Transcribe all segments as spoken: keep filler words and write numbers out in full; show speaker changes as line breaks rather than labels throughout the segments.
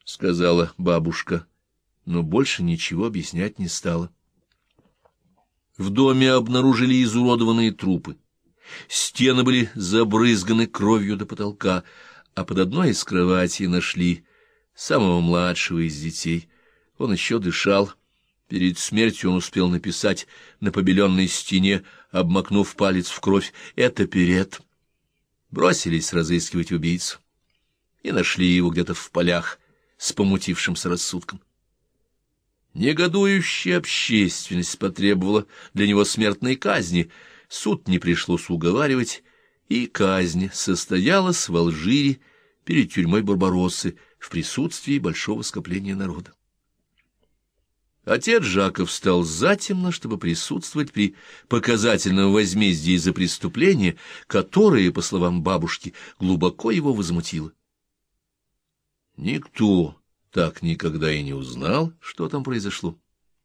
— сказала бабушка, но больше ничего объяснять не стала. В доме обнаружили изуродованные трупы. Стены были забрызганы кровью до потолка, а под одной из кроватей нашли самого младшего из детей. Он еще дышал. Перед смертью он успел написать на побеленной стене, обмакнув палец в кровь: «Это Перет». Бросились разыскивать убийцу и нашли его где-то в полях с помутившимся рассудком. Негодующая общественность потребовала для него смертной казни. Суд не пришлось уговаривать, и казнь состоялась в Алжире перед тюрьмой Барбароссы в присутствии большого скопления народа. Отец Жака встал затемно, чтобы присутствовать при показательном возмездии за преступление, которое, по словам бабушки, глубоко его возмутило. Никто так никогда и не узнал, что там произошло.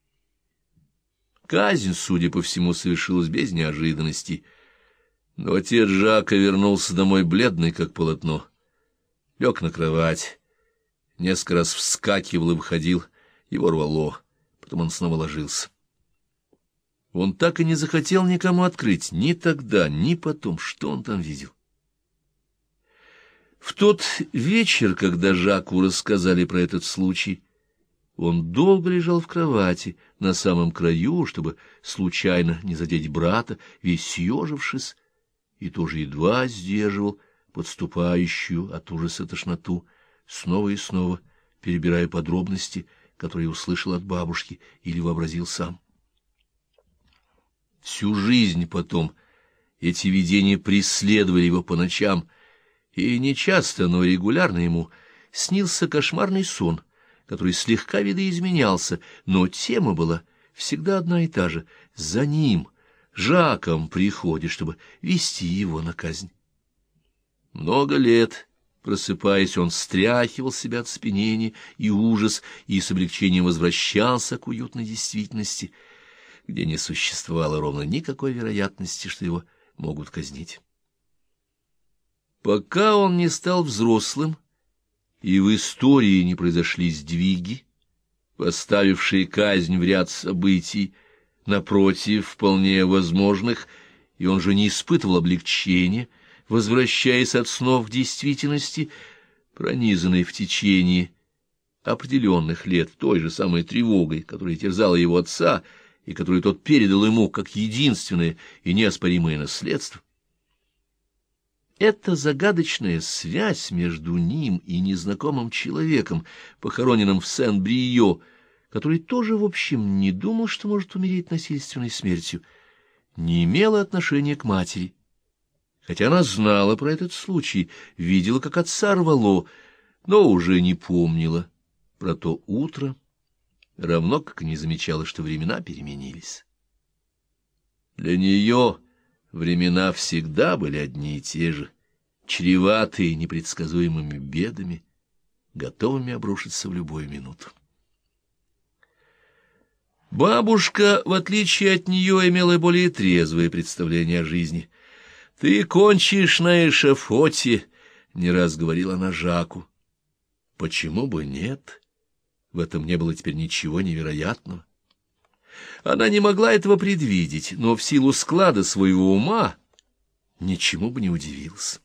Казнь, судя по всему, совершилась без неожиданностей, но отец Жака вернулся домой бледный, как полотно. Лег на кровать, несколько раз вскакивал и выходил, его рвало, потом он снова ложился. Он так и не захотел никому открыть, ни тогда, ни потом, что он там видел. В тот вечер, когда Жаку рассказали про этот случай, он долго лежал в кровати на самом краю, чтобы случайно не задеть брата, весь съежившись, и тоже едва сдерживал подступающую от ужаса тошноту, снова и снова перебирая подробности, которые услышал от бабушки или вообразил сам. Всю жизнь потом эти видения преследовали его по ночам, и нечасто, но регулярно ему снился кошмарный сон, который слегка видоизменялся, но тема была всегда одна и та же. За ним, Жаком, приходит, чтобы вести его на казнь. Много лет, просыпаясь, он стряхивал себя от спянения и ужас, и с облегчением возвращался к уютной действительности, где не существовало ровно никакой вероятности, что его могут казнить. Пока он не стал взрослым, и в истории не произошли сдвиги, поставившие казнь в ряд событий, напротив, вполне возможных, и он же не испытывал облегчения, возвращаясь от снов к действительности, пронизанной в течение определенных лет той же самой тревогой, которая терзала его отца и которую тот передал ему как единственное и неоспоримое наследство. Эта загадочная связь между ним и незнакомым человеком, похороненным в Сен-Бриё, который тоже, в общем, не думал, что может умереть насильственной смертью, не имела отношения к матери. Хотя она знала про этот случай, видела, как отца рвало, но уже не помнила про то утро, равно как и не замечала, что времена переменились. Для нее времена всегда были одни и те же, чреватые непредсказуемыми бедами, готовыми обрушиться в любую минуту. Бабушка, в отличие от нее, имела более трезвое представление о жизни. «Ты кончишь на эшафоте», — не раз говорила она Жаку. Почему бы нет? В этом не было теперь ничего невероятного. Она не могла этого предвидеть, но в силу склада своего ума ничему бы не удивилась.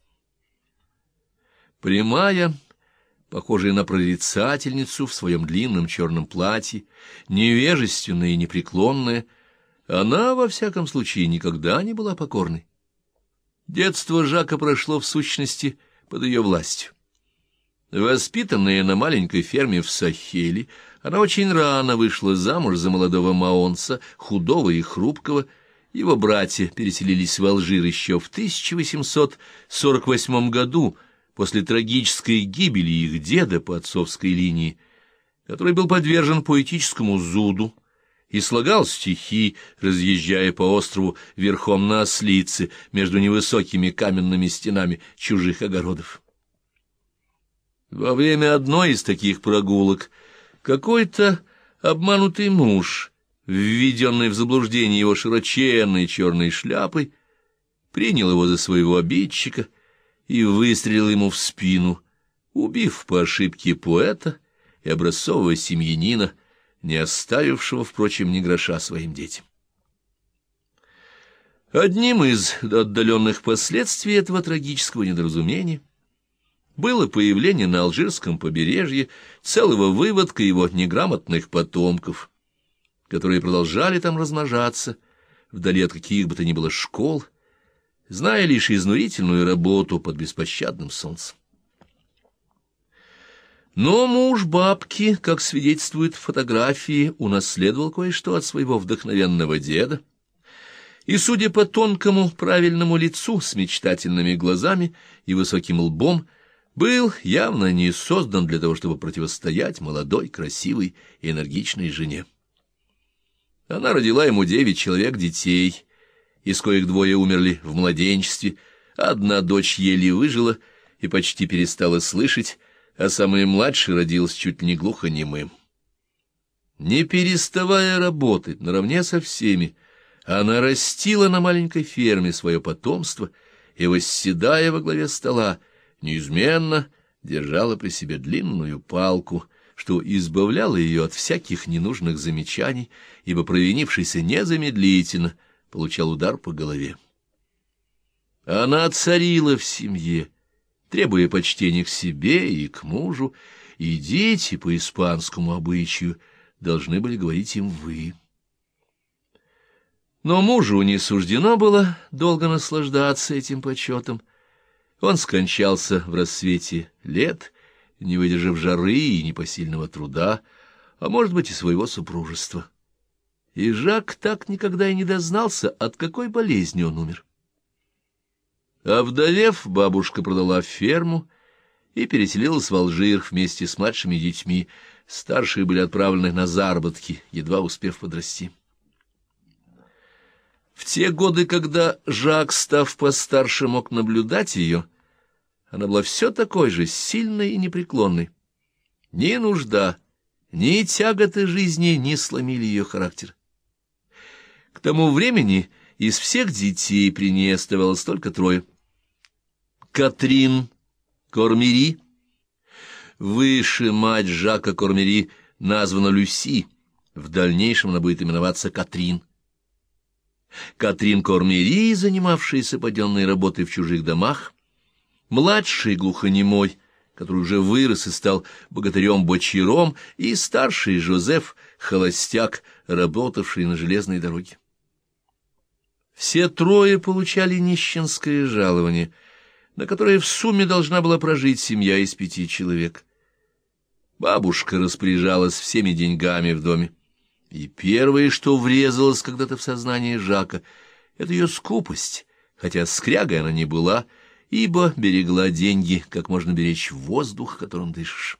Прямая, похожая на прорицательницу в своем длинном черном платье, невежественная и непреклонная, она, во всяком случае, никогда не была покорной. Детство Жака прошло, в сущности, под ее властью. Воспитанная на маленькой ферме в Сахеле, она очень рано вышла замуж за молодого маонца, худого и хрупкого. Его братья переселились в Алжир еще в тысяча восемьсот сорок восьмом году, после трагической гибели их деда по отцовской линии, который был подвержен поэтическому зуду и слагал стихи, разъезжая по острову верхом на ослице между невысокими каменными стенами чужих огородов. Во время одной из таких прогулок какой-то обманутый муж, введенный в заблуждение его широченной черной шляпой, принял его за своего обидчика и выстрелил ему в спину, убив по ошибке поэта, и образцового семьянина, не оставившего, впрочем, ни гроша своим детям. Одним из отдаленных последствий этого трагического недоразумения было появление на Алжирском побережье целого выводка его неграмотных потомков, которые продолжали там размножаться, вдали от каких бы то ни было школ, зная лишь изнурительную работу под беспощадным солнцем. Но муж бабки, как свидетельствуют фотографии, унаследовал кое-что от своего вдохновенного деда, и, судя по тонкому правильному лицу с мечтательными глазами и высоким лбом, был явно не создан для того, чтобы противостоять молодой, красивой и энергичной жене. Она родила ему девять человек детей, из коих двое умерли в младенчестве, одна дочь еле выжила и почти перестала слышать, а самый младший родился чуть ли не глухонемым. Не переставая работать наравне со всеми, она растила на маленькой ферме свое потомство и, восседая во главе стола, неизменно держала при себе длинную палку, что избавляло ее от всяких ненужных замечаний, ибо провинившийся незамедлительно получал удар по голове. Она царила в семье, требуя почтения к себе и к мужу, и дети по испанскому обычаю должны были говорить им «вы». Но мужу не суждено было долго наслаждаться этим почетом. Он скончался в рассвете лет, не выдержав жары и непосильного труда, а может быть и своего супружества. И Жак так никогда и не дознался, от какой болезни он умер. Овдовев, бабушка продала ферму и переселилась в Алжир вместе с младшими детьми. Старшие были отправлены на заработки, едва успев подрасти. В те годы, когда Жак, став постарше, мог наблюдать ее, она была все такой же сильной и непреклонной. Ни нужда, ни тяготы жизни не сломили ее характер. К тому времени из всех детей при ней оставалось только трое. Катрин Кормери, выше мать Жака Кормери, названа Люси, в дальнейшем она будет именоваться Катрин. Катрин Кормери, занимавшаяся паденной работой в чужих домах, младший глухонемой, который уже вырос и стал богатырем-бочаром, и старший Жозеф, холостяк, работавший на железной дороге. Все трое получали нищенское жалование, на которое в сумме должна была прожить семья из пяти человек. Бабушка распоряжалась всеми деньгами в доме. И первое, что врезалось когда-то в сознание Жака, — это ее скупость, хотя скрягой она не была, ибо берегла деньги, как можно беречь воздух, которым дышишь.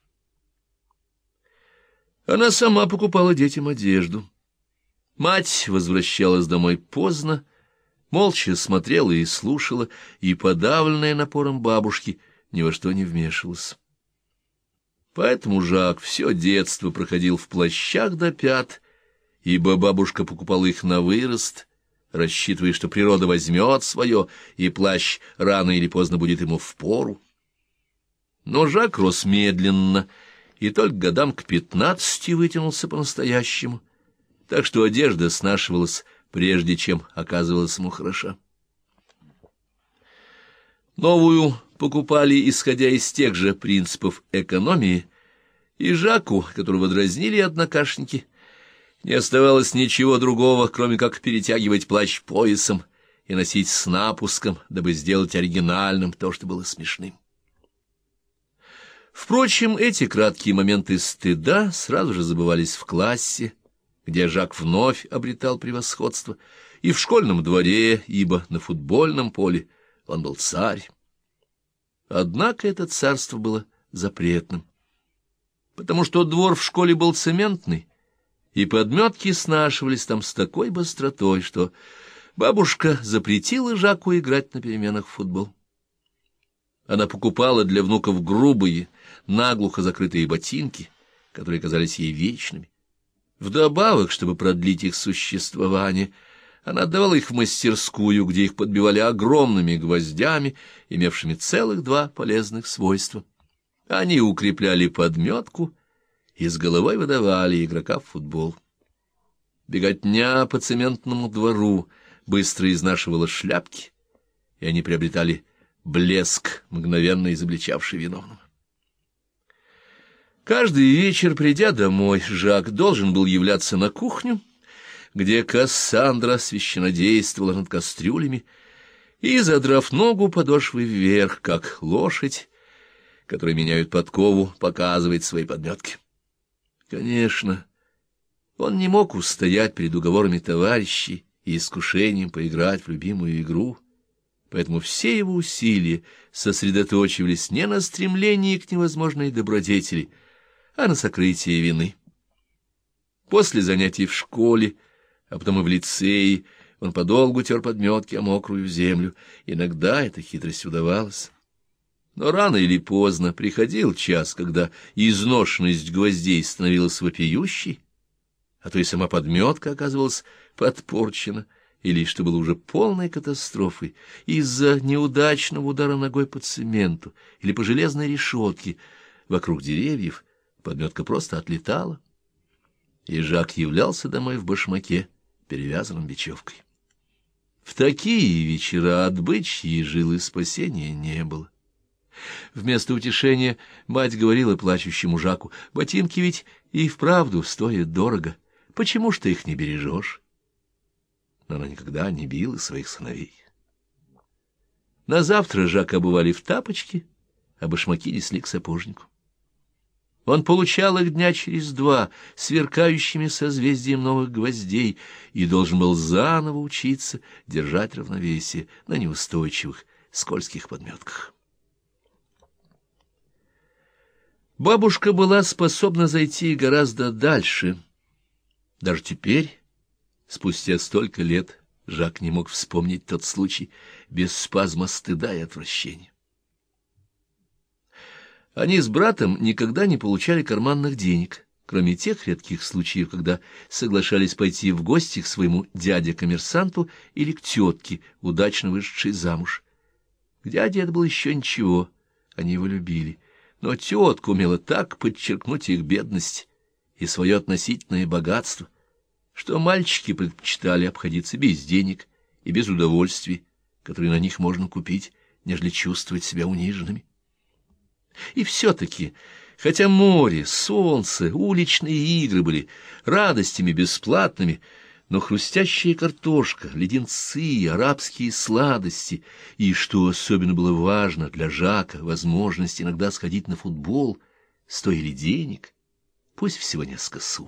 Она сама покупала детям одежду. Мать возвращалась домой поздно, молча смотрела и слушала, и, подавленная напором бабушки, ни во что не вмешивалась. Поэтому Жак все детство проходил в плащах до пят, ибо бабушка покупала их на вырост, рассчитывая, что природа возьмет свое, и плащ рано или поздно будет ему впору. Но Жак рос медленно, и только годам к пятнадцати вытянулся по-настоящему, так что одежда снашивалась, прежде чем оказывалась ему хороша. Новую покупали, исходя из тех же принципов экономии, и Жаку, которого дразнили однокашники, не оставалось ничего другого, кроме как перетягивать плащ поясом и носить с напуском, дабы сделать оригинальным то, что было смешным. Впрочем, эти краткие моменты стыда сразу же забывались в классе, где Жак вновь обретал превосходство, и в школьном дворе, ибо на футбольном поле он был царь. Однако это царство было запретным, потому что двор в школе был цементный, и подметки снашивались там с такой быстротой, что бабушка запретила Жаку играть на переменах в футбол. Она покупала для внуков грубые, наглухо закрытые ботинки, которые казались ей вечными. Вдобавок, чтобы продлить их существование, она отдавала их в мастерскую, где их подбивали огромными гвоздями, имевшими целых два полезных свойства. Они укрепляли подметку и с головой выдавали игрока в футбол. Беготня по цементному двору быстро изнашивала шляпки, и они приобретали блеск, мгновенно изобличавший виновного. Каждый вечер, придя домой, Жак должен был являться на кухню, где Кассандра священнодействовала над кастрюлями, и, задрав ногу подошвой вверх, как лошадь, которой меняют подкову, показывает свои подметки. Конечно, он не мог устоять перед уговорами товарищей и искушением поиграть в любимую игру, поэтому все его усилия сосредоточивались не на стремлении к невозможной добродетели, а на сокрытии вины. После занятий в школе, а потом и в лицее, он подолгу тер подметки о мокрую землю. Иногда эта хитрость удавалась. Но рано или поздно приходил час, когда изношенность гвоздей становилась вопиющей, а то и сама подметка оказывалась подпорчена, или, что было уже полной катастрофой, из-за неудачного удара ногой по цементу или по железной решетке вокруг деревьев, подметка просто отлетала, и Жак являлся домой в башмаке, перевязанном бечевкой. В такие вечера от бычьей жилы спасения не было. Вместо утешения мать говорила плачущему Жаку: «Ботинки ведь и вправду стоят дорого, почему ж ты их не бережешь?» Но она никогда не била своих сыновей. На завтра Жака обували в тапочки, а башмаки несли к сапожнику. Он получал их дня через два, сверкающими созвездием новых гвоздей, и должен был заново учиться держать равновесие на неустойчивых, скользких подметках. Бабушка была способна зайти гораздо дальше. Даже теперь, спустя столько лет, Жак не мог вспомнить тот случай без спазма стыда и отвращения. Они с братом никогда не получали карманных денег, кроме тех редких случаев, когда соглашались пойти в гости к своему дяде-коммерсанту или к тетке, удачно вышедшей замуж. К дяде это было еще ничего, они его любили, но тетка умела так подчеркнуть их бедность и свое относительное богатство, что мальчики предпочитали обходиться без денег и без удовольствий, которые на них можно купить, нежели чувствовать себя униженными. И все-таки, хотя море, солнце, уличные игры были радостями бесплатными, но хрустящая картошка, леденцы, арабские сладости и, что особенно было важно для Жака, возможность иногда сходить на футбол, стоили денег, пусть всего несколько су.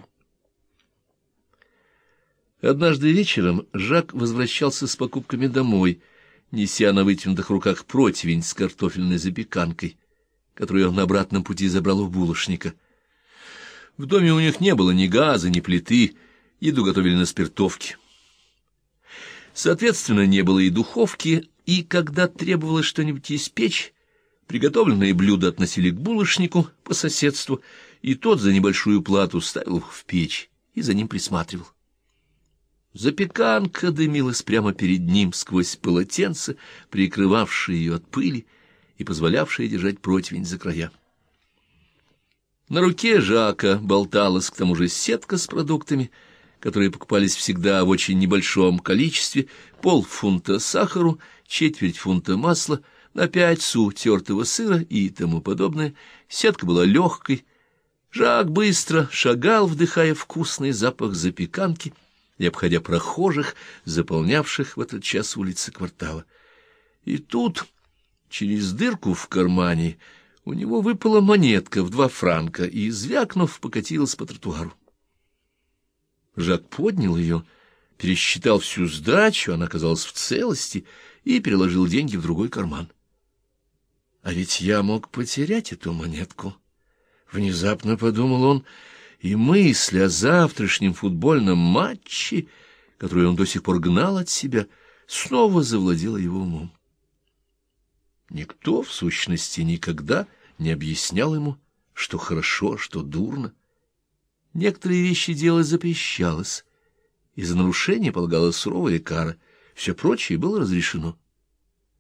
Однажды вечером Жак возвращался с покупками домой, неся на вытянутых руках противень с картофельной запеканкой, которую он на обратном пути забрал у булочника. В доме у них не было ни газа, ни плиты, еду готовили на спиртовке. Соответственно, не было и духовки, и когда требовалось что-нибудь испечь, приготовленные блюда относили к булочнику по соседству, и тот за небольшую плату ставил их в печь и за ним присматривал. Запеканка дымилась прямо перед ним сквозь полотенце, прикрывавшее ее от пыли и позволявшее держать противень за края. На руке Жака болталась к тому же сетка с продуктами, которые покупались всегда в очень небольшом количестве: полфунта сахару, четверть фунта масла, на пять су тертого сыра и тому подобное. Сетка была легкой. Жак быстро шагал, вдыхая вкусный запах запеканки и обходя прохожих, заполнявших в этот час улицы квартала. И тут, через дырку в кармане, у него выпала монетка в два франка и, звякнув, покатилась по тротуару. Жак поднял ее, пересчитал всю сдачу, она оказалась в целости, и переложил деньги в другой карман. А ведь я мог потерять эту монетку. Внезапно подумал он, и мысль о завтрашнем футбольном матче, который он до сих пор гнал от себя, снова завладела его умом. Никто, в сущности, никогда не объяснял ему, что хорошо, что дурно. Некоторые вещи делать запрещалось, и за нарушение полагалась суровая кара, все прочее было разрешено.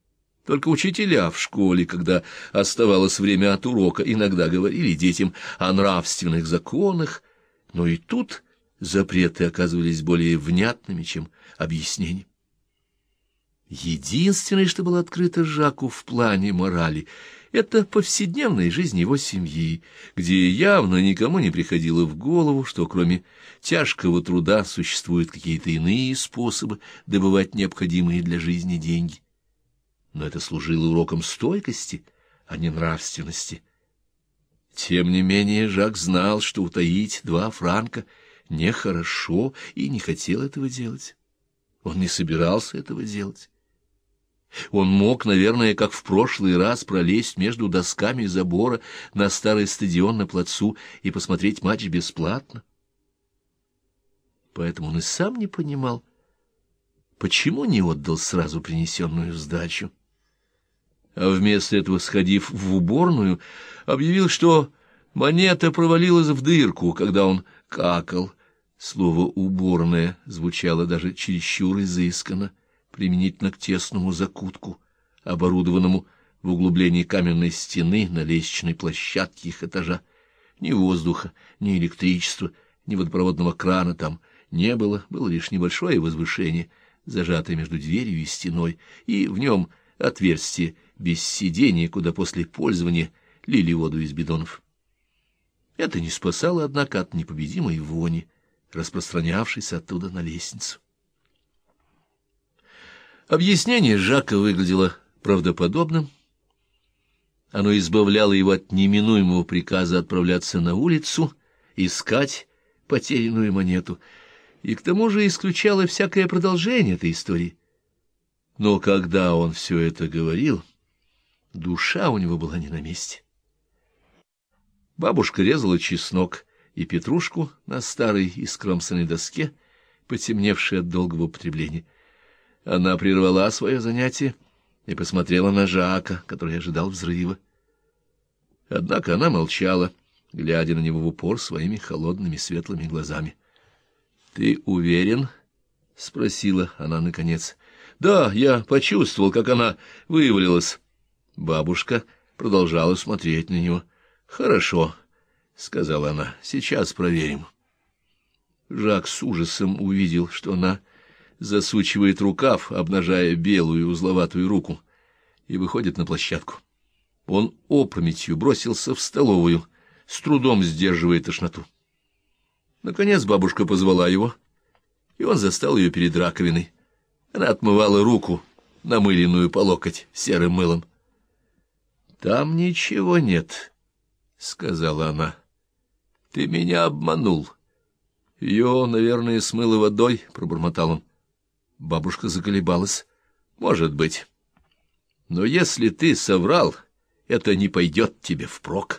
Только учителя в школе, когда оставалось время от урока, иногда говорили детям о нравственных законах, но и тут запреты оказывались более внятными, чем объяснения. Единственное, что было открыто Жаку в плане морали, это повседневная жизнь его семьи, где явно никому не приходило в голову, что кроме тяжкого труда существуют какие-то иные способы добывать необходимые для жизни деньги. Но это служило уроком стойкости, а не нравственности. Тем не менее Жак знал, что утаить два франка нехорошо, и не хотел этого делать. Он не собирался этого делать. Он мог, наверное, как в прошлый раз, пролезть между досками забора на старый стадион на плацу и посмотреть матч бесплатно. Поэтому он и сам не понимал, почему не отдал сразу принесенную сдачу. А вместо этого, сходив в уборную, объявил, что монета провалилась в дырку, когда он какал. Слово «уборная» звучало даже чересчур изысканно, применительно к тесному закутку, оборудованному в углублении каменной стены на лестничной площадке их этажа. Ни воздуха, ни электричества, ни водопроводного крана там не было, было лишь небольшое возвышение, зажатое между дверью и стеной, и в нем отверстие без сидения, куда после пользования лили воду из бидонов. Это не спасало, однако, от непобедимой вони, распространявшейся оттуда на лестницу. Объяснение Жака выглядело правдоподобным. Оно избавляло его от неминуемого приказа отправляться на улицу, искать потерянную монету, и к тому же исключало всякое продолжение этой истории. Но когда он все это говорил, душа у него была не на месте. Бабушка резала чеснок и петрушку на старой искромсанной доске, потемневшей от долгого употребления. Она прервала свое занятие и посмотрела на Жака, который ожидал взрыва. Однако она молчала, глядя на него в упор своими холодными светлыми глазами. — Ты уверен? — спросила она наконец. — Да, я почувствовал, как она вывалилась. Бабушка продолжала смотреть на него. — Хорошо, — сказала она, — сейчас проверим. Жак с ужасом увидел, что она засучивает рукав, обнажая белую узловатую руку, и выходит на площадку. Он опрометью бросился в столовую, с трудом сдерживая тошноту. Наконец бабушка позвала его, и он застал ее перед раковиной. Она отмывала руку, намыленную по локоть серым мылом. — Там ничего нет, — сказала она. — Ты меня обманул. — Ее, наверное, смыло водой, — пробормотал он. Бабушка заколебалась. — Может быть. Но если ты соврал, это не пойдет тебе впрок.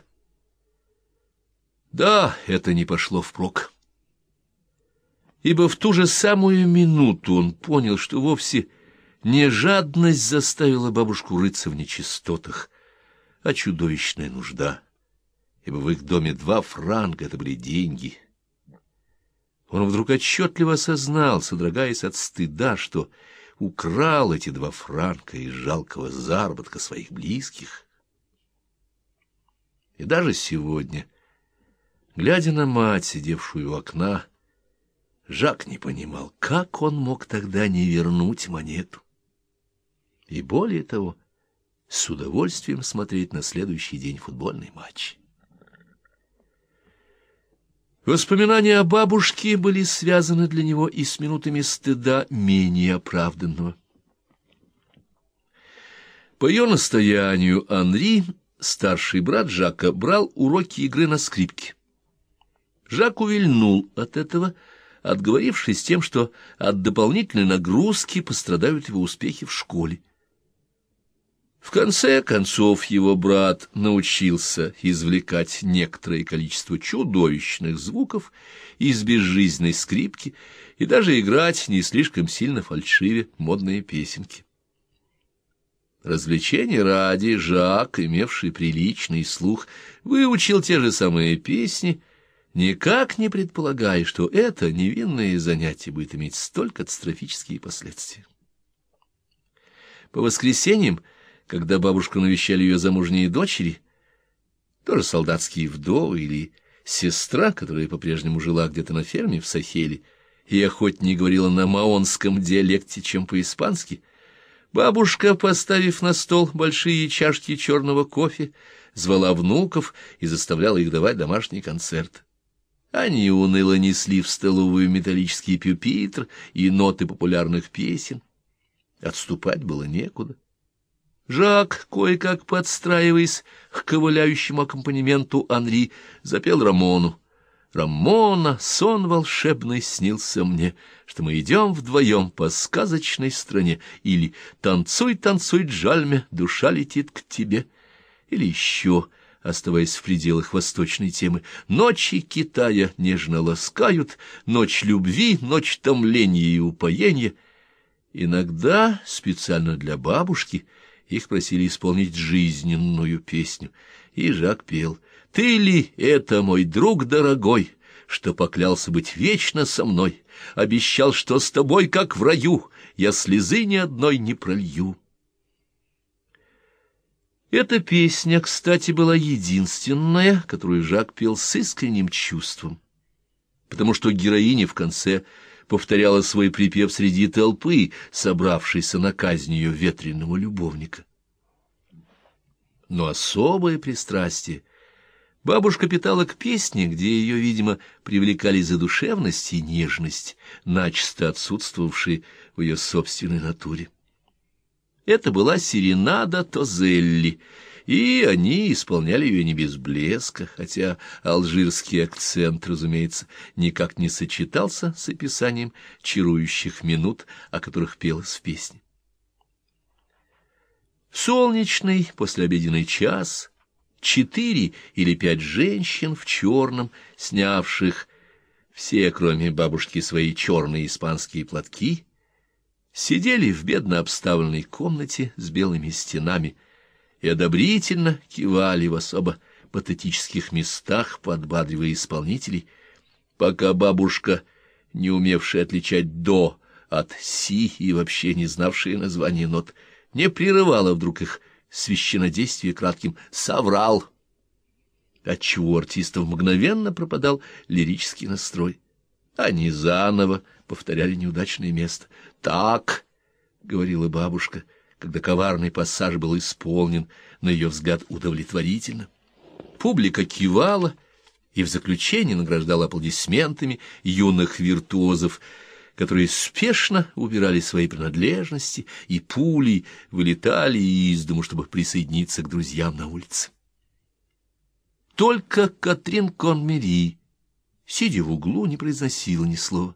Да, это не пошло впрок. Ибо в ту же самую минуту он понял, что вовсе не жадность заставила бабушку рыться в нечистотах, а чудовищная нужда, ибо в их доме два франка — это были деньги. Он вдруг отчетливо осознал, содрогаясь от стыда, что украл эти два франка из жалкого заработка своих близких. И даже сегодня, глядя на мать, сидевшую у окна, Жак не понимал, как он мог тогда не вернуть монету. И более того, с удовольствием смотреть на следующий день футбольный матч. Воспоминания о бабушке были связаны для него и с минутами стыда менее оправданного. По ее настоянию Анри, старший брат Жака, брал уроки игры на скрипке. Жак увильнул от этого, отговорившись тем, что от дополнительной нагрузки пострадают его успехи в школе. В конце концов его брат научился извлекать некоторое количество чудовищных звуков из безжизненной скрипки и даже играть не слишком сильно фальшиве модные песенки. Развлечения ради Жак, имевший приличный слух, выучил те же самые песни, никак не предполагая, что это невинное занятие будет иметь столь катастрофические последствия. По воскресеньям, Когда бабушку навещали ее замужние дочери, тоже солдатские вдовы или сестра, которая по-прежнему жила где-то на ферме в Сахеле, и охотнее говорила на маонском диалекте, чем по-испански, бабушка, поставив на стол большие чашки черного кофе, звала внуков и заставляла их давать домашний концерт. Они уныло несли в столовую металлический пюпитр и ноты популярных песен. Отступать было некуда. Жак, кое-как подстраиваясь к ковыляющему аккомпанементу Анри, запел Рамону. «Рамона, сон волшебный снился мне, что мы идем вдвоем по сказочной стране», или «Танцуй, танцуй, Джальме, душа летит к тебе», или еще, оставаясь в пределах восточной темы, «Ночи Китая нежно ласкают, ночь любви, ночь томления и упоения». Иногда, специально для бабушки, их просили исполнить жизненную песню, и Жак пел: «Ты ли это, мой друг дорогой, что поклялся быть вечно со мной, обещал, что с тобой, как в раю, я слезы ни одной не пролью». Эта песня, кстати, была единственная, которую Жак пел с искренним чувством, потому что героиня в конце повторяла свой припев среди толпы, собравшейся на казнь ее ветреного любовника. Но особое пристрастие бабушка питала к песне, где ее, видимо, привлекали задушевность и нежность, начисто отсутствовавшие в ее собственной натуре. Это была серенада Тозелли, и они исполняли ее не без блеска, хотя алжирский акцент, разумеется, никак не сочетался с описанием чарующих минут, о которых пелось в песне. Солнечный послеобеденный час четыре или пять женщин в черном, снявших все, кроме бабушки, свои черные испанские платки, сидели в бедно обставленной комнате с белыми стенами и одобрительно кивали в особо патетических местах, подбадривая исполнителей, пока бабушка, не умевшая отличать «до» от «си» и вообще не знавшая названия нот, не прерывала вдруг их священнодействие кратким «соврал», отчего артистов мгновенно пропадал лирический настрой. Они заново повторяли неудачное место. «Так», — говорила бабушка, когда коварный пассаж был исполнен, на ее взгляд, удовлетворительно. Публика кивала и в заключение награждала аплодисментами юных виртуозов, которые спешно убирали свои принадлежности и пулей вылетали из дому, чтобы присоединиться к друзьям на улице. Только Катрин Конмери, сидя в углу, не произносила ни слова.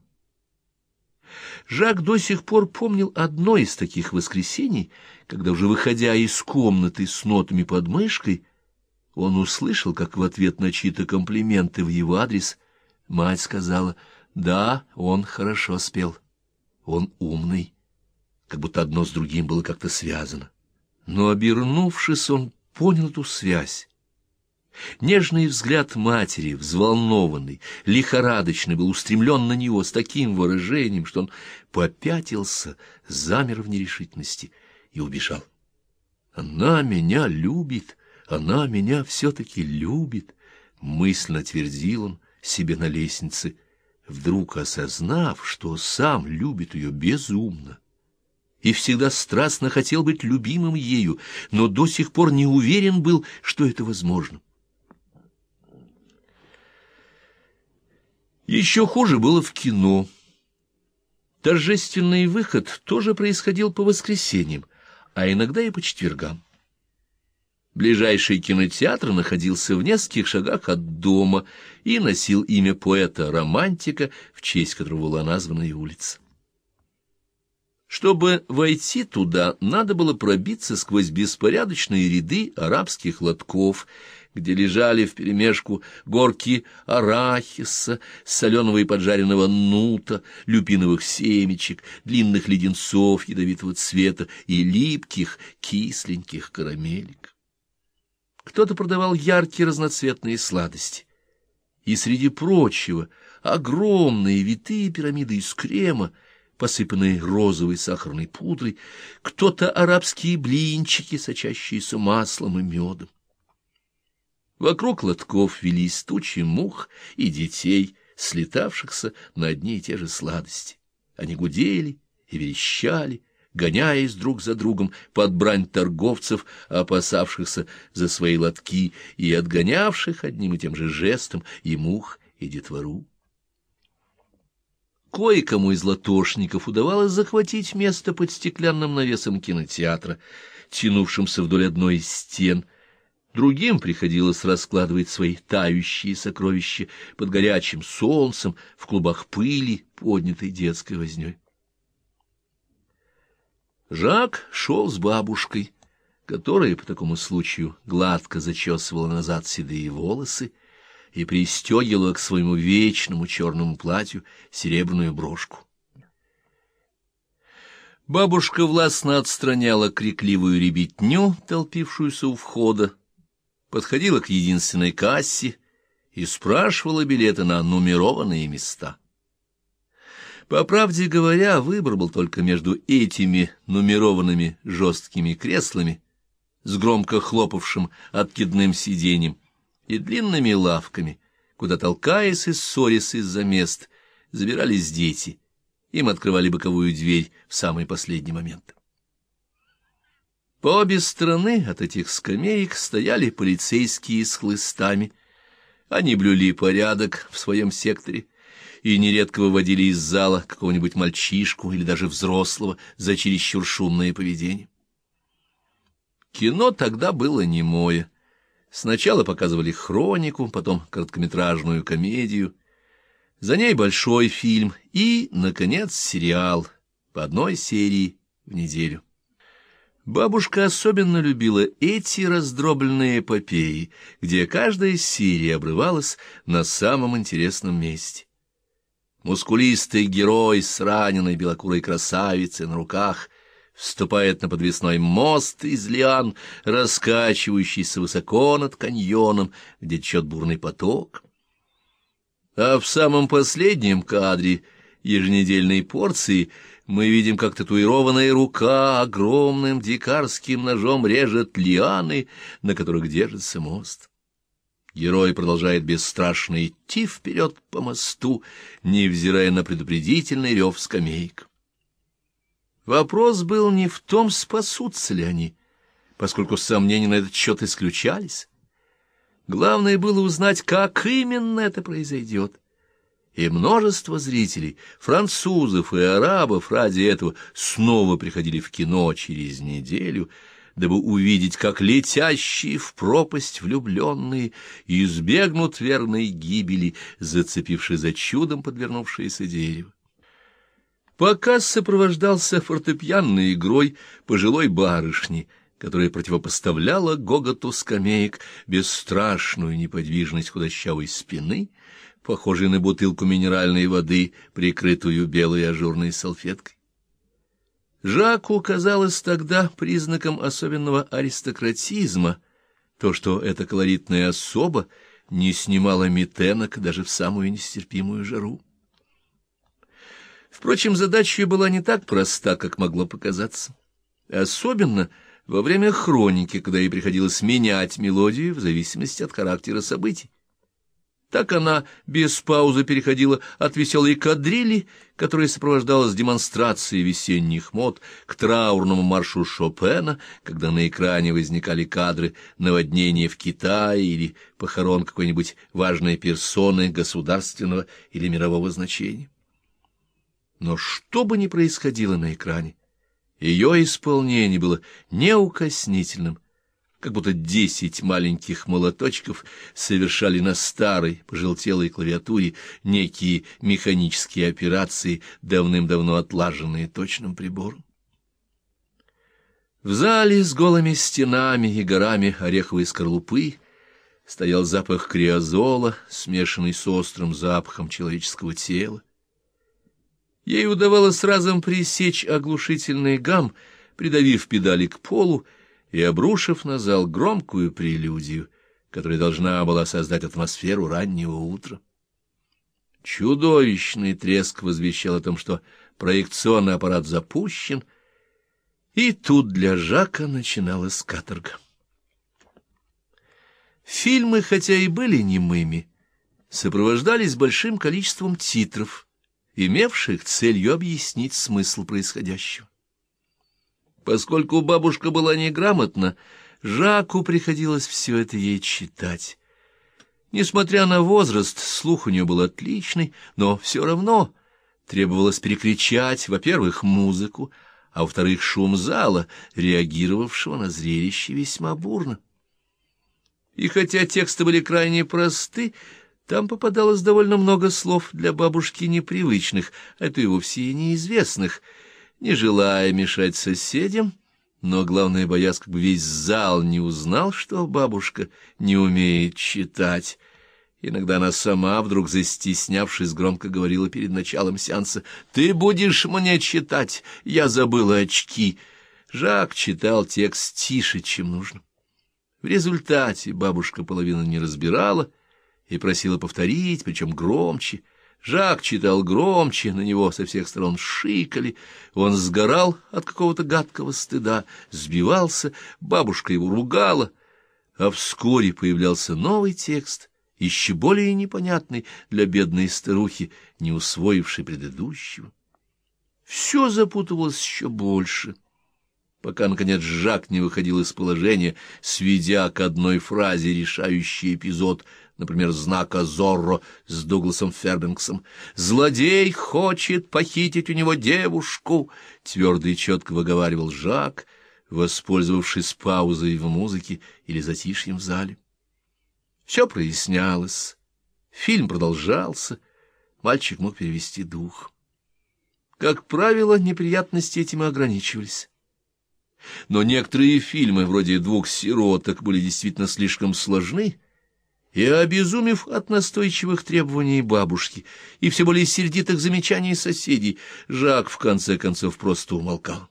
Жак до сих пор помнил одно из таких воскресений, когда, уже выходя из комнаты с нотами под мышкой, он услышал, как в ответ на чьи-то комплименты в его адрес мать сказала: «Да, он хорошо спел, он умный», как будто одно с другим было как-то связано. Но, обернувшись, он понял эту связь. Нежный взгляд матери, взволнованный, лихорадочный, был устремлен на него с таким выражением, что он попятился, замер в нерешительности и убежал. «Она меня любит, она меня все-таки любит», — мысленно твердил он себе на лестнице, вдруг осознав, что сам любит ее безумно и всегда страстно хотел быть любимым ею, но до сих пор не уверен был, что это возможно. Еще хуже было в кино. Торжественный выход тоже происходил по воскресеньям, а иногда и по четвергам. Ближайший кинотеатр находился в нескольких шагах от дома и носил имя поэта-романтика, в честь которого была названа и улица. Чтобы войти туда, надо было пробиться сквозь беспорядочные ряды арабских лотков, где лежали вперемешку горки арахиса, соленого и поджаренного нута, люпиновых семечек, длинных леденцов ядовитого цвета и липких, кисленьких карамелек. Кто-то продавал яркие разноцветные сладости. И среди прочего огромные витые пирамиды из крема, посыпанные розовой сахарной пудрой, кто-то арабские блинчики, сочащиеся маслом и медом. Вокруг лотков велись тучи мух и детей, слетавшихся на одни и те же сладости. Они гудели и верещали, гоняясь друг за другом под брань торговцев, опасавшихся за свои лотки и отгонявших одним и тем же жестом и мух, и детвору. Кое-кому из латошников удавалось захватить место под стеклянным навесом кинотеатра, тянувшимся вдоль одной из стен. Другим приходилось раскладывать свои тающие сокровища под горячим солнцем в клубах пыли, поднятой детской вознёй. Жак шел с бабушкой, которая по такому случаю гладко зачесывала назад седые волосы и пристегивала к своему вечному черному платью серебряную брошку. Бабушка властно отстраняла крикливую ребятню, толпившуюся у входа, подходила к единственной кассе и спрашивала билеты на нумерованные места. По правде говоря, выбор был только между этими нумерованными жесткими креслами с громко хлопавшим откидным сиденьем и длинными лавками, куда, толкаясь и ссорясь из-за мест, забирались дети. Им открывали боковую дверь в самый последний момент. По обе стороны от этих скамеек стояли полицейские с хлыстами. Они блюли порядок в своем секторе и нередко выводили из зала какого-нибудь мальчишку или даже взрослого за чересчур шумное поведение. Кино тогда было немое. Сначала показывали хронику, потом короткометражную комедию, за ней большой фильм и, наконец, сериал по одной серии в неделю. Бабушка особенно любила эти раздробленные эпопеи, где каждая серия обрывалась на самом интересном месте. Мускулистый герой с раненой белокурой красавицей на руках вступает на подвесной мост из лиан, раскачивающийся высоко над каньоном, где течет бурный поток. А в самом последнем кадре еженедельной порции мы видим, как татуированная рука огромным дикарским ножом режет лианы, на которых держится мост. Герой продолжает бесстрашно идти вперед по мосту, невзирая на предупредительный рев скамеек. Вопрос был не в том, спасутся ли они, поскольку сомнения на этот счет исключались. Главное было узнать, как именно это произойдет. И множество зрителей, французов и арабов, ради этого снова приходили в кино через неделю, дабы увидеть, как летящие в пропасть влюбленные избегнут верной гибели, зацепившись за чудом подвернувшееся дерево. Показ сопровождался фортепианной игрой пожилой барышни, которая противопоставляла гоготу скамеек бесстрашную неподвижность худощавой спины, похожей на бутылку минеральной воды, прикрытую белой ажурной салфеткой. Жаку казалось тогда признаком особенного аристократизма то, что эта колоритная особа не снимала митенок даже в самую нестерпимую жару. Впрочем, задача была не так проста, как могло показаться. Особенно во время хроники, когда ей приходилось менять мелодию в зависимости от характера событий. Так она без паузы переходила от веселой кадрили, которая сопровождалась демонстрацией весенних мод, к траурному маршу Шопена, когда на экране возникали кадры наводнения в Китае или похорон какой-нибудь важной персоны государственного или мирового значения. Но что бы ни происходило на экране, ее исполнение было неукоснительным, как будто десять маленьких молоточков совершали на старой, пожелтелой клавиатуре некие механические операции, давным-давно отлаженные точным прибором. В зале с голыми стенами и горами ореховой скорлупы стоял запах криозола, смешанный с острым запахом человеческого тела. Ей удавалось разом пресечь оглушительный гам, придавив педали к полу и обрушив на зал громкую прелюдию, которая должна была создать атмосферу раннего утра. Чудовищный треск возвещал о том, что проекционный аппарат запущен, и тут для Жака начиналась каторга. Фильмы, хотя и были немыми, сопровождались большим количеством титров, имевших целью объяснить смысл происходящего. Поскольку бабушка была неграмотна, Жаку приходилось все это ей читать. Несмотря на возраст, слух у нее был отличный, но все равно требовалось перекричать, во-первых, музыку, а во-вторых, шум зала, реагировавшего на зрелище весьма бурно. И хотя тексты были крайне просты, там попадалось довольно много слов для бабушки непривычных, а то и вовсе и неизвестных. Не желая мешать соседям, но, главное, боясь, как бы весь зал не узнал, что бабушка не умеет читать. Иногда она сама, вдруг застеснявшись, громко говорила перед началом сеанса: «Ты будешь мне читать, я забыла очки». Жак читал текст тише, чем нужно. В результате бабушка половину не разбирала и просила повторить, причем громче. Жак читал громче, на него со всех сторон шикали, он сгорал от какого-то гадкого стыда, сбивался, бабушка его ругала, а вскоре появлялся новый текст, еще более непонятный для бедной старухи, не усвоившей предыдущего. Все запутывалось еще больше, пока, наконец, Жак не выходил из положения, сведя к одной фразе решающий эпизод, например, знака Зорро с Дугласом Фербенксом. «Злодей хочет похитить у него девушку», — твердо и четко выговаривал Жак, воспользовавшись паузой в музыке или затишьем в зале. Все прояснялось, фильм продолжался, мальчик мог перевести дух. Как правило, неприятности этим и ограничивались. Но некоторые фильмы, вроде «Двух сироток», были действительно слишком сложны, и, обезумев от настойчивых требований бабушки и все более сердитых замечаний соседей, Жак в конце концов просто умолкал.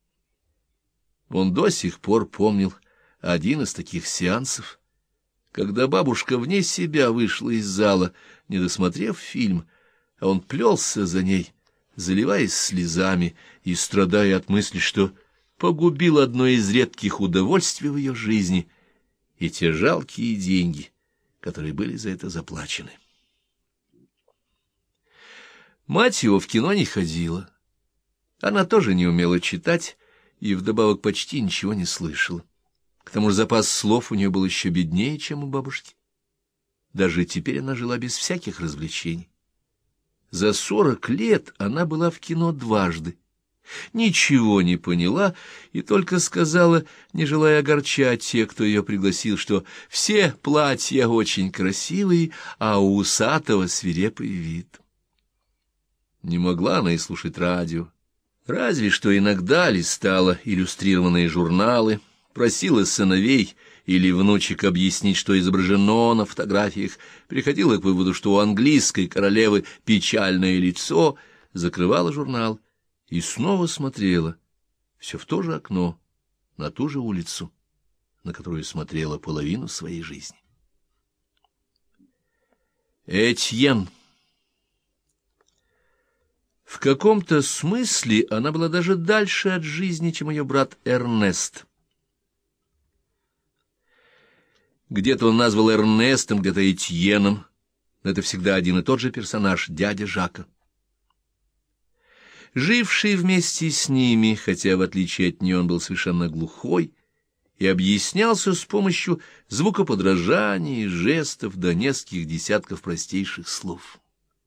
Он до сих пор помнил один из таких сеансов, когда бабушка вне себя вышла из зала, не досмотрев фильм, а он плелся за ней, заливаясь слезами и страдая от мысли, что погубил одно из редких удовольствий в ее жизни и те жалкие деньги, которые были за это заплачены. Мать его в кино не ходила. Она тоже не умела читать и вдобавок почти ничего не слышала. К тому же запас слов у нее был еще беднее, чем у бабушки. Даже теперь она жила без всяких развлечений. За сорок лет она была в кино дважды, ничего не поняла и только сказала, не желая огорчать тех, кто ее пригласил, что все платья очень красивые, а у усатого свирепый вид. Не могла она и слушать радио, разве что иногда листала иллюстрированные журналы, просила сыновей или внучек объяснить, что изображено на фотографиях, приходила к выводу, что у английской королевы печальное лицо, закрывала журнал и снова смотрела все в то же окно, на ту же улицу, на которую смотрела половину своей жизни. Этьен. В каком-то смысле она была даже дальше от жизни, чем ее брат Эрнест. Где-то он назвал Эрнестом, где-то Этьеном, но это всегда один и тот же персонаж, дядя Жака. Живший вместе с ними, хотя в отличие от нее он был совершенно глухой, и объяснялся с помощью звукоподражаний, жестов до нескольких десятков простейших слов.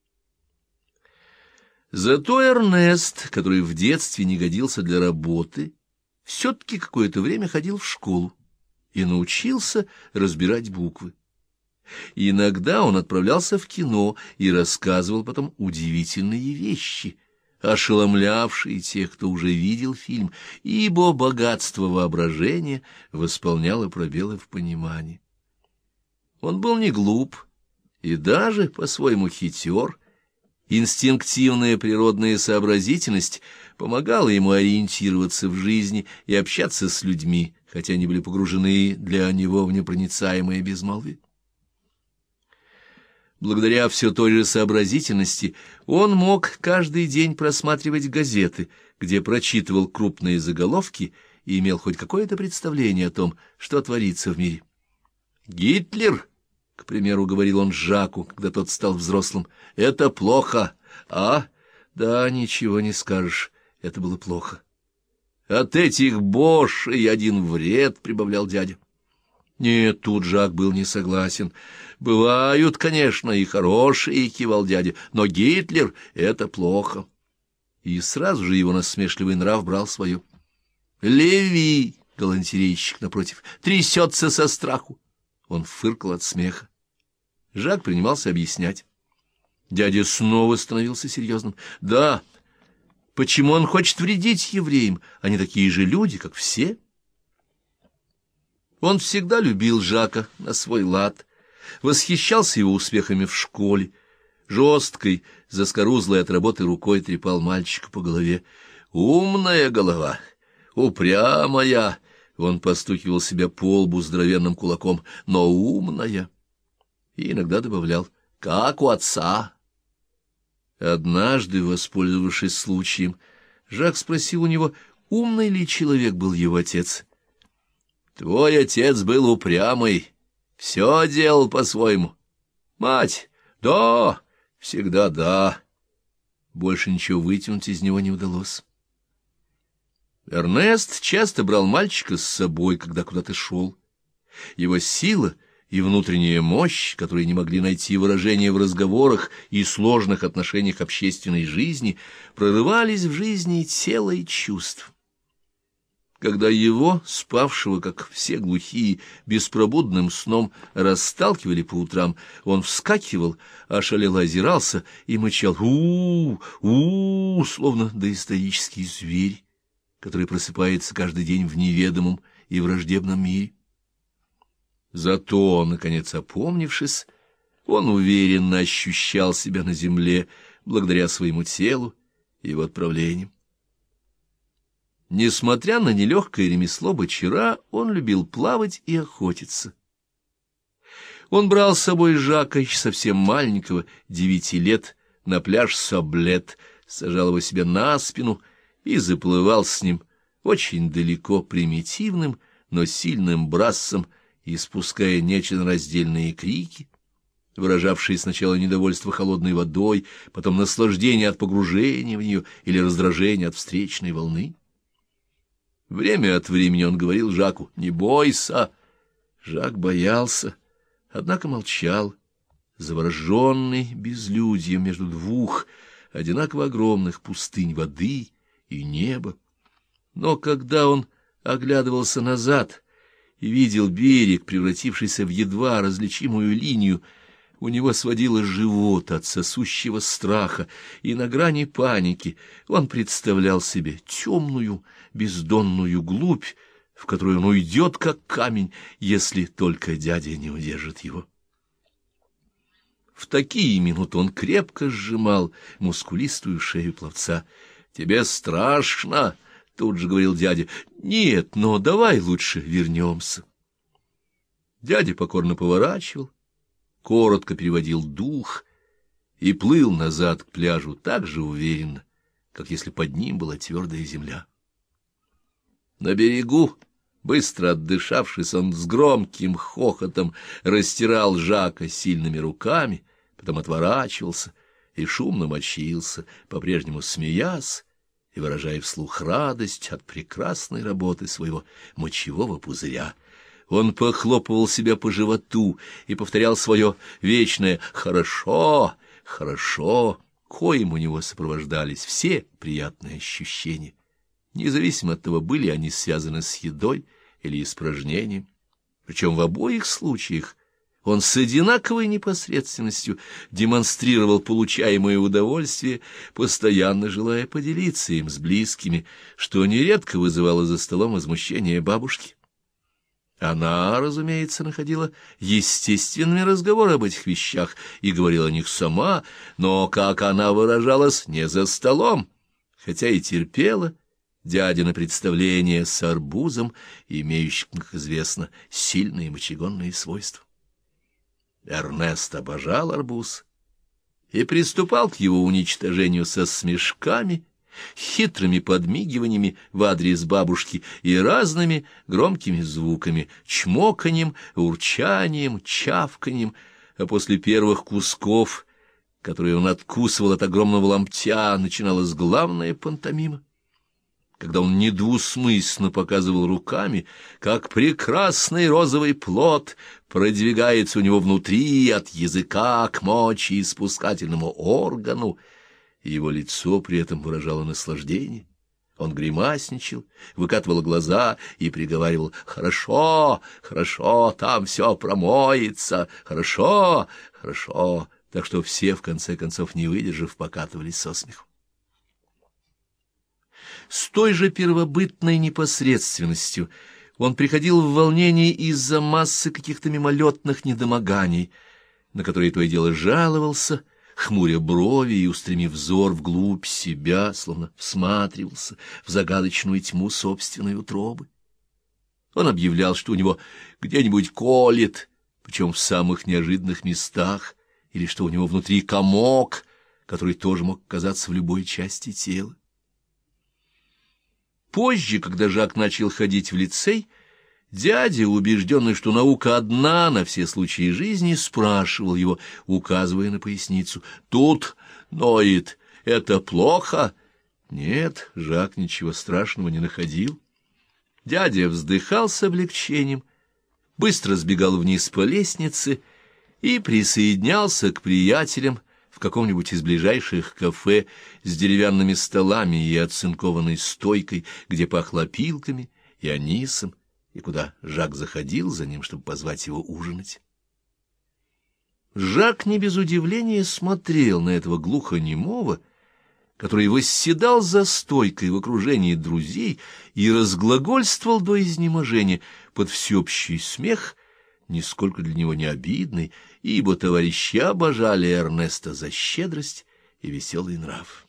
Зато Эрнест, который в детстве не годился для работы, все-таки какое-то время ходил в школу и научился разбирать буквы. И иногда он отправлялся в кино и рассказывал потом удивительные вещи, ошеломлявшие тех, кто уже видел фильм, ибо богатство воображения восполняло пробелы в понимании. Он был не глуп и даже по-своему хитер. Инстинктивная природная сообразительность помогала ему ориентироваться в жизни и общаться с людьми, хотя они были погружены для него в непроницаемое безмолвие. Благодаря все той же сообразительности он мог каждый день просматривать газеты, где прочитывал крупные заголовки и имел хоть какое-то представление о том, что творится в мире. «Гитлер», к примеру, говорил он Жаку, когда тот стал взрослым, — «это плохо, а?» «Да, ничего не скажешь, это было плохо». «От этих бошей один вред», — прибавлял дядя. Нет, тут Жак был не согласен. «Бывают, конечно, и хорошие», — кивал дядя, — «но Гитлер — это плохо». И сразу же его насмешливый нрав брал свое. «Леви», — галантерейщик напротив, — «трясется со страху». Он фыркал от смеха. Жак принимался объяснять. Дядя снова становился серьезным. «Да, почему он хочет вредить евреям? Они такие же люди, как все». Он всегда любил Жака на свой лад, восхищался его успехами в школе, жесткой, заскорузлой от работы рукой трепал мальчика по голове. «Умная голова, упрямая!» Он постукивал себя по лбу здоровенным кулаком, «но умная!» И иногда добавлял: «как у отца». Однажды, воспользовавшись случаем, Жак спросил у него, умный ли человек был его отец. «Твой отец был упрямый, все делал по-своему. Мать, да, всегда да». Больше ничего вытянуть из него не удалось. Эрнест часто брал мальчика с собой, когда куда-то шел. Его сила и внутренняя мощь, которые не могли найти выражения в разговорах и сложных отношениях общественной жизни, прорывались в жизни тела и чувств. Когда его, спавшего, как все глухие, беспробудным сном, расталкивали по утрам, он вскакивал, ошалело озирался и мычал у у у словно доисторический зверь, который просыпается каждый день в неведомом и враждебном мире. Зато, наконец опомнившись, он уверенно ощущал себя на земле благодаря своему телу и его отправлениям. Несмотря на нелегкое ремесло бочара, он любил плавать и охотиться. Он брал с собой Жака, еще совсем маленького, девяти лет, на пляж Саблет, сажал его себе на спину и заплывал с ним очень далеко примитивным, но сильным брассом, испуская нечленораздельные крики, выражавшие сначала недовольство холодной водой, потом наслаждение от погружения в нее или раздражение от встречной волны. Время от времени он говорил Жаку: «Не бойся». Жак боялся, однако молчал, завороженный безлюдьем между двух одинаково огромных пустынь воды и неба. Но когда он оглядывался назад и видел берег, превратившийся в едва различимую линию, у него сводило живот от сосущего страха, и на грани паники он представлял себе темную, бездонную глубь, в которую он уйдет, как камень, если только дядя не удержит его. В такие минуты он крепко сжимал мускулистую шею пловца. «Тебе страшно?» — тут же говорил дядя. «Нет, но давай лучше вернемся». Дядя покорно поворачивал, коротко переводил дух и плыл назад к пляжу так же уверенно, как если под ним была твердая земля. На берегу, быстро отдышавшись, он с громким хохотом растирал Жака сильными руками, потом отворачивался и шумно мочился, по-прежнему смеясь и выражая вслух радость от прекрасной работы своего мочевого пузыря. Он похлопывал себя по животу и повторял свое вечное «хорошо, хорошо», коим у него сопровождались все приятные ощущения, независимо от того, были они связаны с едой или испражнением. Причем в обоих случаях он с одинаковой непосредственностью демонстрировал получаемое удовольствие, постоянно желая поделиться им с близкими, что нередко вызывало за столом возмущение бабушки. Она, разумеется, находила естественными разговоры об этих вещах и говорила о них сама, но, как она выражалась, не за столом, хотя и терпела дядино представление с арбузом, имеющим, как известно, сильные мочегонные свойства. Эрнест обожал арбуз и приступал к его уничтожению со смешками, хитрыми подмигиваниями в адрес бабушки и разными громкими звуками, чмоканьем, урчанием, чавканьем, а после первых кусков, которые он откусывал от огромного ломтя, начиналась главная пантомима, когда он недвусмысленно показывал руками, как прекрасный розовый плод продвигается у него внутри от языка к мочеиспускательному органу, и его лицо при этом выражало наслаждение. Он гримасничал, выкатывал глаза и приговаривал: «Хорошо, хорошо, там все промоется, хорошо, хорошо», так что все, в конце концов, не выдержав, покатывались со смеху. С той же первобытной непосредственностью он приходил в волнение из-за массы каких-то мимолетных недомоганий, на которые то и дело жаловался, хмуря брови и устремив взор вглубь себя, словно всматривался в загадочную тьму собственной утробы. Он объявлял, что у него где-нибудь колет, причем в самых неожиданных местах, или что у него внутри комок, который тоже мог оказаться в любой части тела. Позже, когда Жак начал ходить в лицей, дядя, убежденный, что наука одна на все случаи жизни, спрашивал его, указывая на поясницу: «Тут ноет, это плохо?» Нет, Жак ничего страшного не находил. Дядя вздыхал с облегчением, быстро сбегал вниз по лестнице и присоединялся к приятелям в каком-нибудь из ближайших кафе с деревянными столами и оцинкованной стойкой, где пахло опилками и анисом, и куда Жак заходил за ним, чтобы позвать его ужинать. Жак не без удивления смотрел на этого глухонемого, который восседал за стойкой в окружении друзей и разглагольствовал до изнеможения под всеобщий смех, нисколько для него не обидный, ибо товарищи обожали Эрнеста за щедрость и веселый нрав.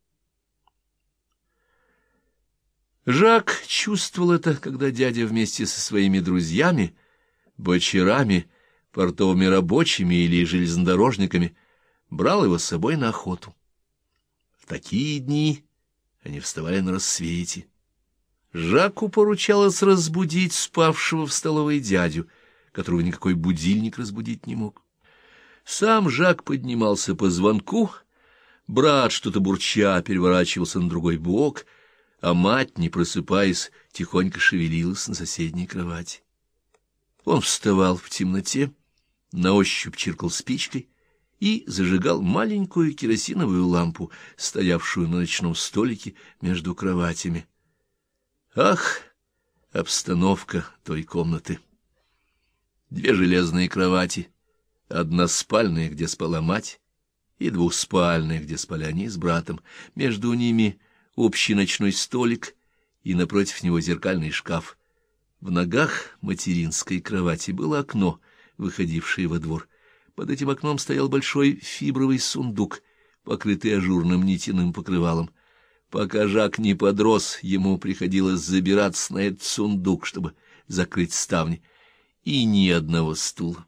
Жак чувствовал это, когда дядя вместе со своими друзьями, бочарами, портовыми рабочими или железнодорожниками брал его с собой на охоту. В такие дни они вставали на рассвете. Жаку поручалось разбудить спавшего в столовой дядю, которого никакой будильник разбудить не мог. Сам Жак поднимался по звонку, брат, что-то бурча, переворачивался на другой бок, а мать, не просыпаясь, тихонько шевелилась на соседней кровати. Он вставал в темноте, на ощупь чиркал спичкой и зажигал маленькую керосиновую лампу, стоявшую на ночном столике между кроватями. Ах, обстановка той комнаты! Две железные кровати, одна спальная, где спала мать, и двухспальная, где спали они с братом. Между ними общий ночной столик, и напротив него зеркальный шкаф. В ногах материнской кровати было окно, выходившее во двор. Под этим окном стоял большой фибровый сундук, покрытый ажурным нитяным покрывалом. Пока Жак не подрос, ему приходилось забираться на этот сундук, чтобы закрыть ставни. И ни одного стула.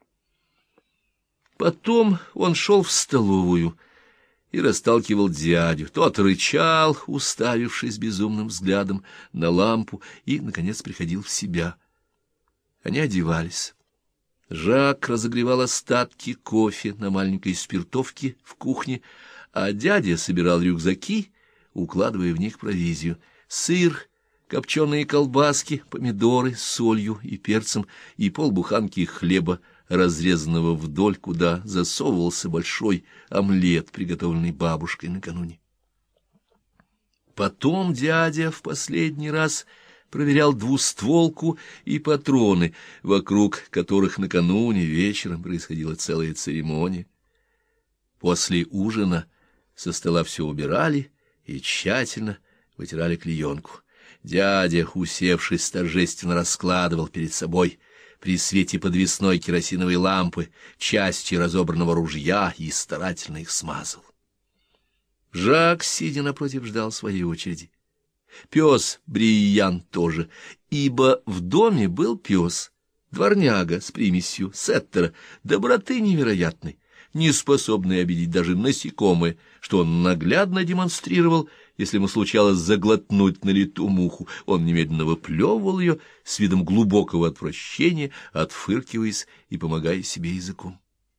Потом он шел в столовую и расталкивал дядю. Тот рычал, уставившись безумным взглядом на лампу, и, наконец, приходил в себя. Они одевались. Жак разогревал остатки кофе на маленькой спиртовке в кухне, а дядя собирал рюкзаки, укладывая в них провизию: сыр, копченые колбаски, помидоры с солью и перцем и полбуханки хлеба, разрезанного вдоль, куда засовывался большой омлет, приготовленный бабушкой накануне. Потом дядя в последний раз проверял двустволку и патроны, вокруг которых накануне вечером происходила целая церемония. После ужина со стола все убирали и тщательно вытирали клеенку. Дядя, усевшись, торжественно раскладывал перед собой при свете подвесной керосиновой лампы части разобранного ружья и старательно их смазал. Жак, сидя напротив, ждал своей очереди. Пес Бриян тоже, ибо в доме был пес, дворняга с примесью сеттера, доброты невероятной, не способный обидеть даже насекомое, что он наглядно демонстрировал. Если ему случалось заглотнуть на лету муху, он немедленно выплевывал ее с видом глубокого отвращения, отфыркиваясь и помогая себе языком.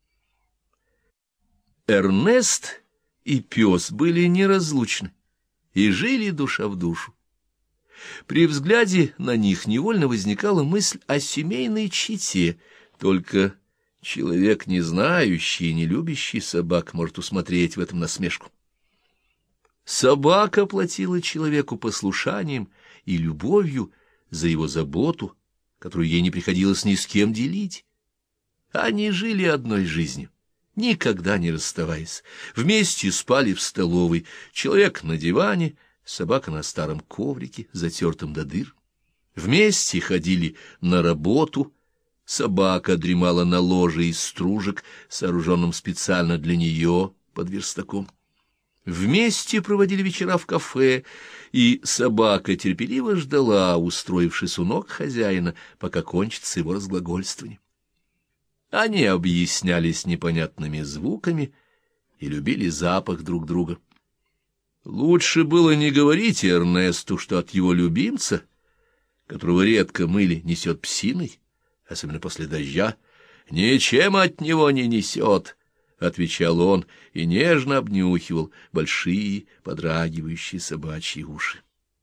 Эрнест и пес были неразлучны и жили душа в душу. При взгляде на них невольно возникала мысль о семейной чете, только человек, не знающий и не любящий собак, может усмотреть в этом насмешку. Собака платила человеку послушанием и любовью за его заботу, которую ей не приходилось ни с кем делить. Они жили одной жизнью, никогда не расставаясь. Вместе спали в столовой, человек на диване, собака на старом коврике, затертом до дыр. Вместе ходили на работу. Собака дремала на ложе из стружек, сооруженном специально для нее под верстаком. Вместе проводили вечера в кафе, и собака терпеливо ждала, устроившись у ног хозяина, пока кончится его разглагольствование. Они объяснялись непонятными звуками и любили запах друг друга. Лучше было не говорить Эрнесту, что от его любимца, которого редко мыли, несет псиной, особенно после дождя. «Ничем от него не несет», — отвечал он и нежно обнюхивал большие подрагивающие собачьи уши.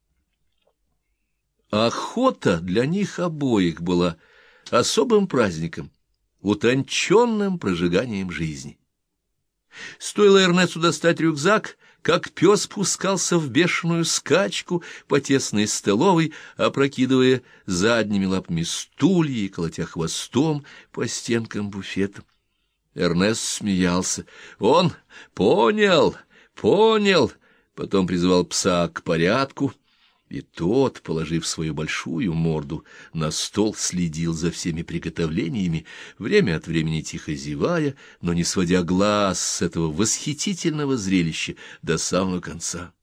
Охота для них обоих была особым праздником, утонченным прожиганием жизни. Стоило Эрнесту достать рюкзак, как пес пускался в бешеную скачку по тесной столовой, опрокидывая задними лапами стулья и колотя хвостом по стенкам буфета. Эрнест смеялся. Он понял, понял, потом призывал пса к порядку, и тот, положив свою большую морду на стол, следил за всеми приготовлениями, время от времени тихо зевая, но не сводя глаз с этого восхитительного зрелища до самого конца.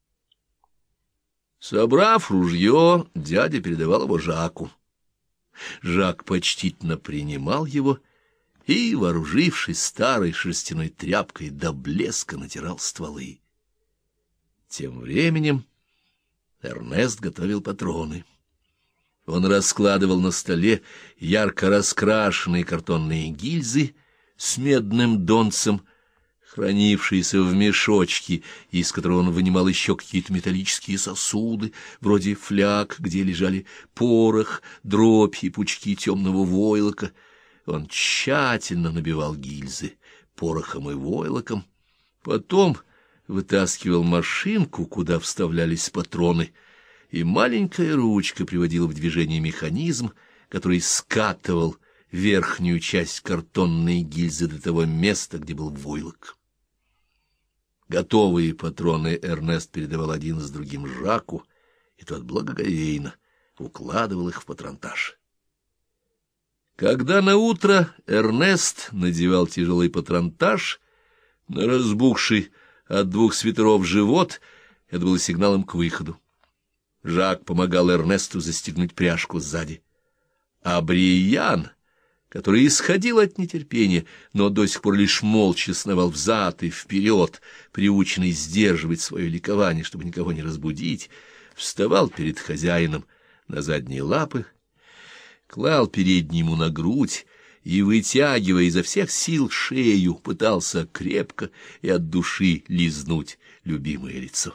Собрав ружье, дядя передавал его Жаку. Жак почтительно принимал его и, вооружившись старой шерстяной тряпкой, до блеска натирал стволы. Тем временем Эрнест готовил патроны. Он раскладывал на столе ярко раскрашенные картонные гильзы с медным донцем, хранившиеся в мешочке, из которого он вынимал еще какие-то металлические сосуды, вроде фляг, где лежали порох, дробь и пучки темного войлока. Он тщательно набивал гильзы порохом и войлоком, потом вытаскивал машинку, куда вставлялись патроны, и маленькая ручка приводила в движение механизм, который скатывал верхнюю часть картонной гильзы до того места, где был войлок. Готовые патроны Эрнест передавал один с другим Жаку, и тот благоговейно укладывал их в патронтаж. Когда наутро Эрнест надевал тяжелый патронтаж на разбухший от двух свитеров живот, это было сигналом к выходу. Жак помогал Эрнесту застегнуть пряжку сзади. А Бриян, который исходил от нетерпения, но до сих пор лишь молча сновал взад и вперед, приученный сдерживать свое ликование, чтобы никого не разбудить, вставал перед хозяином на задние лапы, клал передний ему на грудь и, вытягивая изо всех сил шею, пытался крепко и от души лизнуть любимое лицо.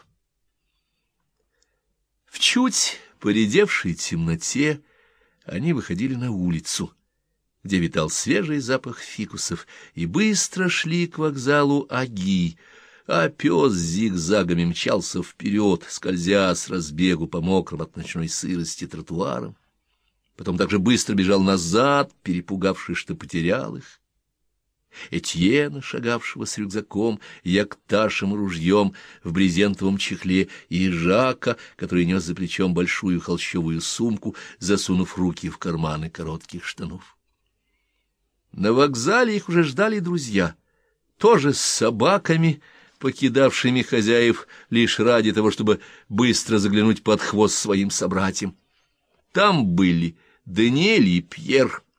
В чуть поредевшей темноте они выходили на улицу, где витал свежий запах фикусов, и быстро шли к вокзалу Аги, а пес зигзагами мчался вперед, скользя с разбегу по мокрым от ночной сырости тротуарам. Потом также быстро бежал назад, перепугавшись, что потерял их. Этьена, шагавшего с рюкзаком, якташем и ружьем в брезентовом чехле, и Жака, который нес за плечом большую холщовую сумку, засунув руки в карманы коротких штанов. На вокзале их уже ждали друзья, тоже с собаками, покидавшими хозяев лишь ради того, чтобы быстро заглянуть под хвост своим собратьям. Там были Даниэль и Пьер,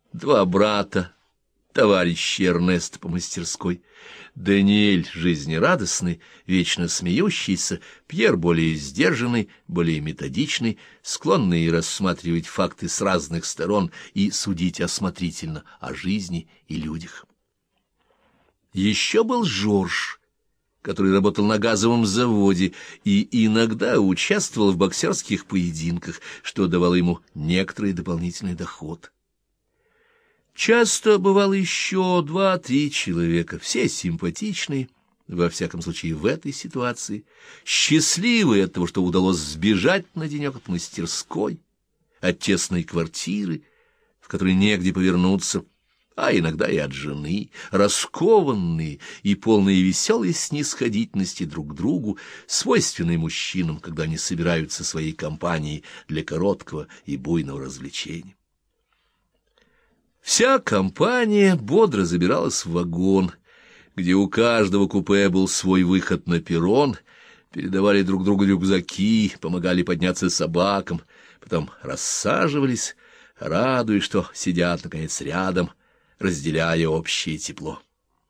два брата, товарищи Эрнеста по мастерской. Даниэль жизнерадостный, вечно смеющийся, Пьер более сдержанный, более методичный, склонный рассматривать факты с разных сторон и судить осмотрительно о жизни и людях. Еще был Жорж, который работал на газовом заводе и иногда участвовал в боксерских поединках, что давало ему некоторый дополнительный доход. Часто бывало еще два-три человека, все симпатичные, во всяком случае в этой ситуации, счастливые от того, что удалось сбежать на денек от мастерской, от тесной квартиры, в которой негде повернуться, а иногда и от жены, раскованные и полные веселой снисходительности друг к другу, свойственные мужчинам, когда они собираются своей компанией для короткого и буйного развлечения. Вся компания бодро забиралась в вагон, где у каждого купе был свой выход на перрон, передавали друг другу рюкзаки, помогали подняться собакам, потом рассаживались, радуясь, что сидят, наконец, рядом, разделяя общее тепло.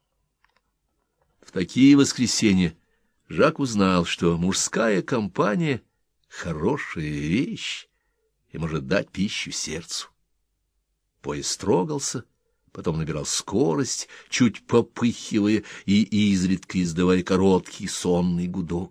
В такие воскресенья Жак узнал, что мужская компания — хорошая вещь и может дать пищу сердцу. Поезд трогался, потом набирал скорость, чуть попыхивая и изредка издавая короткий сонный гудок.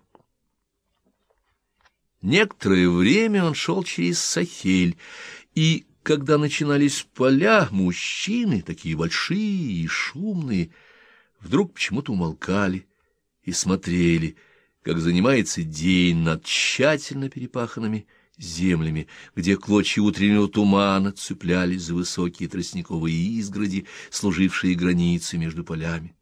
Некоторое время он шел через Сахель, и, когда начинались поля, мужчины, такие большие и шумные, вдруг почему-то умолкали и смотрели, как занимается день над тщательно перепаханными землями, где клочья утреннего тумана цеплялись за высокие тростниковые изгороди, служившие границей между полями.